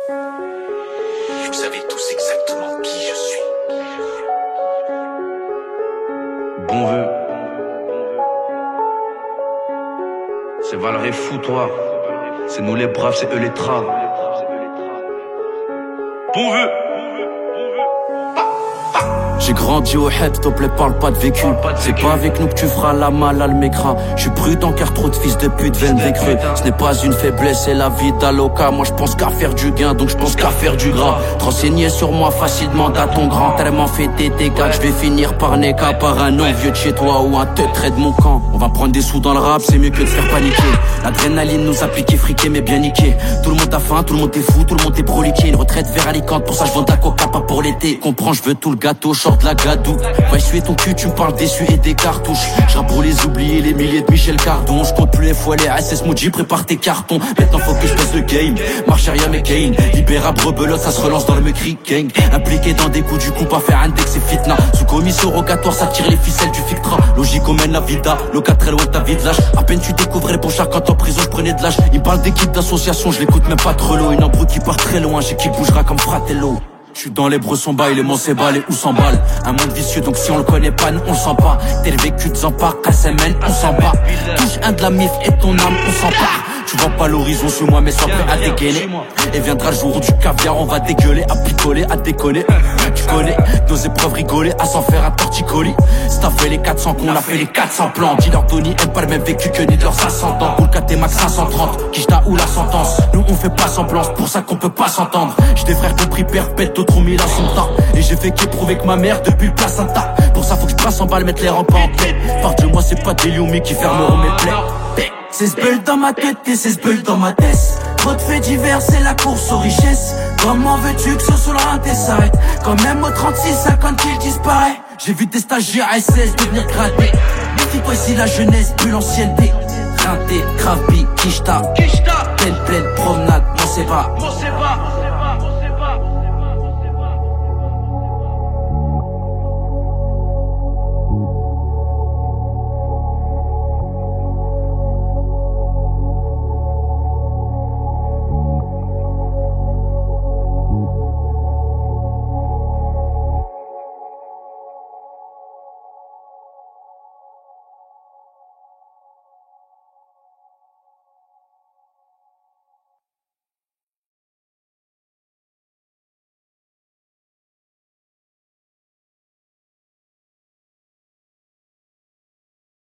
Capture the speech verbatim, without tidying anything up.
Vous savez tous exactement qui je suis. Bon vœu. C'est Valérie Foutoir. C'est nous les braves, c'est eux les traves. Bon vœu. J'ai grandi au head, s'il te plaît, parle pas de vécu. C'est pas avec nous que tu feras la malade, mécra. Je suis prudent car trop de fils de pute viennent des creux. Ce n'est pas une faiblesse, c'est la vie d'Aloca. Moi je pense qu'à faire du gain, donc je pense qu'à faire du gras. Te renseigner sur moi facilement à ton grand. Tellement fait T T quatre, je vais finir par Neka, par un non vieux de chez toi ou un teutré de mon camp. On va prendre des sous dans le rap, c'est mieux que de faire paniquer. L'adrénaline nous a piqué, friqué mais bien niqué. Tout le monde a faim, tout le monde est fou, tout le monde est broliqué. Une retraite vers Alicante, pour ça je vends de la coca, pas pour l'été. Comprends, je veux tout le gâteau, short la gadou. Va essuyer ton cul, tu me parles d'essuie et des cartouches. J'rappe pour les oubliés, les milliers de Michel Cardon. Je compte plus les fois, les S S Moody, prépare tes cartons. Maintenant faut que je passe le game, marche arrière mais Kane. Libérable, rebelote, ça se relance dans le Mecri Gang. Impliqué dans des coups du coup, pas faire index et fitna. Sous commission rogatoire, ça tire les ficelles du fictra. Logique, on mène la vida, loca très loin de ta vie de lâche. À peine tu découvrais pour chaque quand en prison, je prenais de l'âge. Il me parle d'équipe d'association, je l'écoute même pas trop l'eau. Une embrouille qui part très loin, j'ai qui bougera comme Fratello. Je suis dans les bressons bas, les monts bas, les où s'emballe. Un monde vicieux, donc si on le connaît pas, nous on le sent pas. T'es le vécu de Zampar, Kassemen, on s'en bat. Touche un de la mif et ton âme, on s'en part. Tu vois pas l'horizon sur moi, mais sois prêt à dégainer. Et viendra le jour où du caviar, on va dégueuler, à picoler, à décoller. Tu connais nos épreuves rigoler, à s'en faire un torticolis. Si t'as fait les quatre cents qu'on a fait les quatre cents plans. Dis-leur Tony aime pas le même vécu que ni de leurs ascendants. Pour le K T Max cinq cent trente, Kishta ou la sentence. Nous on fait pas semblant, c'est pour ça qu'on peut pas s'entendre. J'ai des frères compris perpète, d'autres ont mis la son temps. Et j'ai fait qu'éprouver que ma mère depuis le placenta. Pour ça faut que je passe en balle, mettre les rampes en paix. Par de moi c'est pas des Lioumi qui fermeront mes plaies. C'est ce bulle dans ma tête et c'est ce bulle dans ma tête. Trop de faits divers, c'est la course aux richesses. Comment veux-tu que ce soit le rinté s'arrête? Quand même au trente-six, cinquante qu'il disparaît. J'ai vu des stagiaires S S devenir gradés. Méfie-toi ici la jeunesse, plus l'ancienneté. Rinté, Krabi, Kishta, pleine pleine promenade, mon c'est pas.